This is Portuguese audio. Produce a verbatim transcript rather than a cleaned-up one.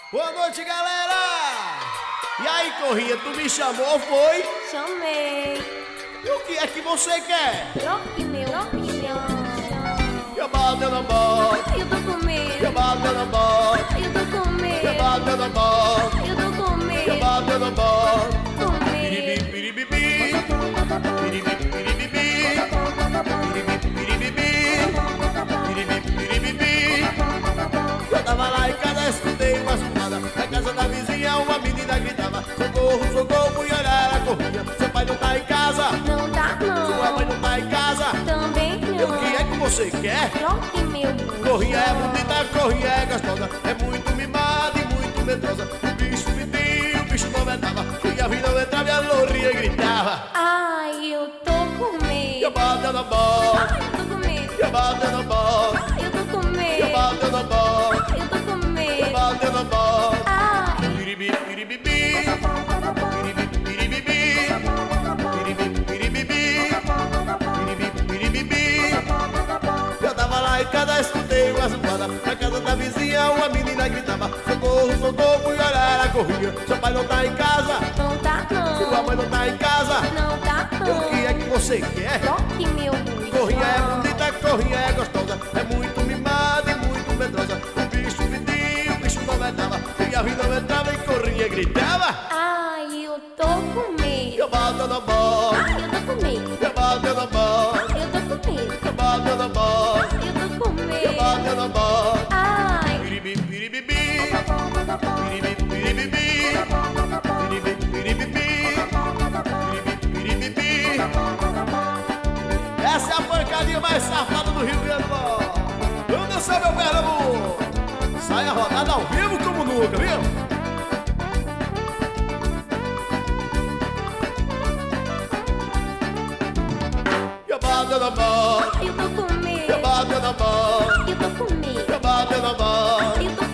Boa noite, galera! E aí, Corrinha, tu me chamou, foi? Chamei. E o que é que você quer? Rock meu, rock meu. Eu bato na bola, Eu tô com medo. eu bato na bola, Eu tô com medo. eu bato na bola, Eu tô com medo. eu bato na bola. Com medo. Piribi, piribibi, piribi, piribibi, piribi, piribibi, piribi, piribibi. Eu tava lá em casa, escutei uma zoada. Na casa da vizinha, uma menina gritava: socorro, socorro, fui olhar, ela corria. Seu pai não tá em casa, Não dá sua mãe não. não tá em casa. Também E o que é que não. você quer? Rock meu. Corrinha é bonita, corrinha é gostosa, é muito mimada e muito medrosa. O bicho pediu, o bicho não entrava, e a vida não entrava e a lourinha gritava. Ai, eu tô com E eu medo. bato na bola, Ai, eu tô com medo. e eu bato na bola, Ai, eu tô com e eu medo. bato na bola, Ai, eu tô com e eu medo. bato na bola. Ai, Piribi, piribibi, piribi, piribibi, piribi, piribibi, piribi, piribibi. Eu tava lá em casa, escutei uma zoada. Na casa da vizinha, uma menina gritava: socorro, socorro, fui olhar, ela corria. Seu pai não tá em casa, não dá sua não. mãe não tá em casa. Não dá E o que é que você quer? não. Rock meu. Corrinha é bonita, corrinha é gostosa, é muito mimada e muito medrosa. O bicho pediu, o bicho não entrava, e a vida não entrava e corrinha gritava. Ai, eu tô com medo. Eu bato na bola, Ai, eu tô com medo. eu bato na bola, Ai, eu tô com medo. eu bato na bola, Ai, eu tô com eu medo. bato na bola. Ai, Piribi, piribibi, piribi, piribibi, piribi, piribibi, piribi, piribibi. Essa é a pancadinha mais safada do Rio Grande do Norte. Vamos dançar, meu Pernambuco. Sai a rodada ao vivo como nunca, viu? Eu bato na bola, ai, eu tô com eu medo. bato na bola, Eu tô com medo. eu bato na bola, Eu tô